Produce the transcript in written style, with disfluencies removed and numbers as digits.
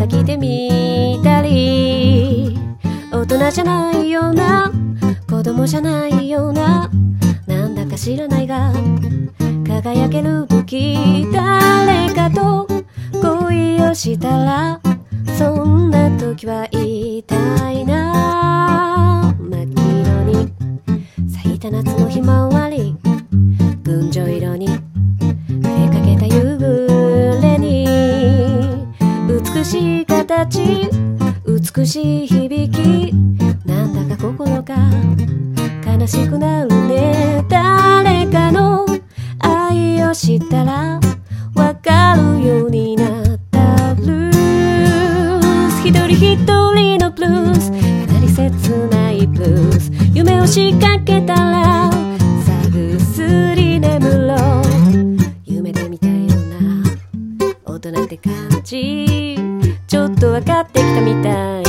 た着てみたり、大人じゃないような子供じゃないような、なんだか知らないが輝ける時、誰かと恋をしたらそんな時は言いたいな。真っ黄色に咲いた夏のひまわり、群青色に触れかけた夕暮れに、美しい形美しい響き、なんだか心が悲しくなるね。誰かの愛を知ったらわかるようになったブルース、一人一人のブルース、かなり切ないブルース、夢を仕掛けたらさぐすり眠ろう、夢で見たような大人って感じ、ちょっと分かってきたみたい。